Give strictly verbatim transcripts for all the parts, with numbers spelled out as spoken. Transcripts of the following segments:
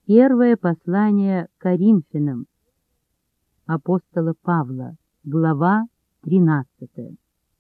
Первое послание Коринфянам апостола Павла, глава тринадцатая.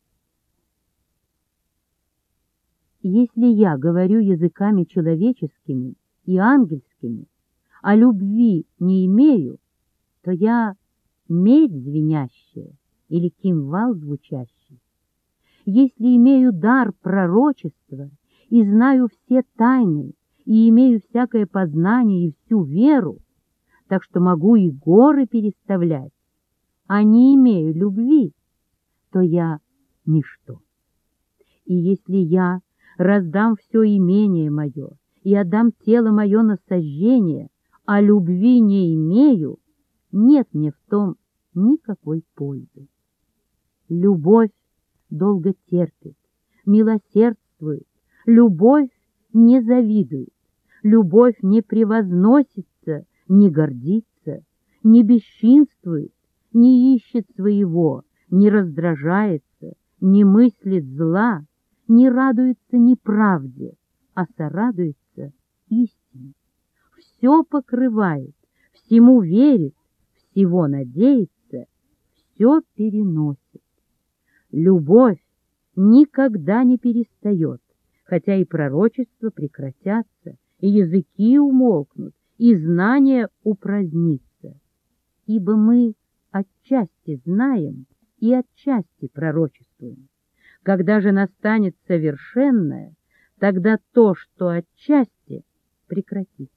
Если я говорю языками человеческими и ангельскими, а любви не имею, то я медь звенящая или кимвал звучащий. Если имею дар пророчества и знаю все тайны, и имею всякое познание и всю веру, так что могу и горы переставлять, а не имею любви, то я ничто. И если я раздам все имение мое и отдам тело мое на сожжение, а любви не имею, нет мне в том никакой пользы. Любовь долго терпит, милосердствует, любовь не завидует, любовь не превозносится, не гордится, не бесчинствует, не ищет своего, не раздражается, не мыслит зла, не радуется неправде, а сорадуется истине. Все покрывает, всему верит, всего надеется, все переносит. Любовь никогда не перестает, хотя и пророчества прекратятся, и языки умолкнут, и знание упразднится. Ибо мы отчасти знаем и отчасти пророчествуем. Когда же настанет совершенное, тогда то, что отчасти, прекратится.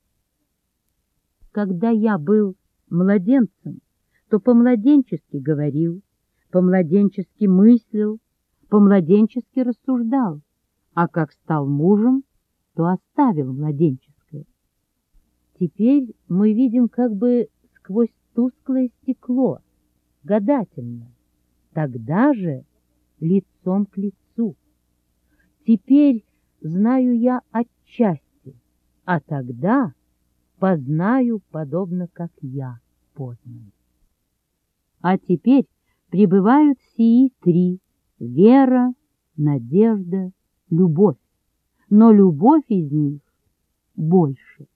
Когда я был младенцем, то по-младенчески говорил, по-младенчески мыслил, по-младенчески рассуждал, а как стал мужем, то оставил младенческое. Теперь мы видим как бы сквозь тусклое стекло, гадательно, тогда же лицом к лицу. Теперь знаю я отчасти, а тогда познаю, подобно как я познан. А теперь пребывают сии три — вера, надежда, любовь, но любовь из них больше.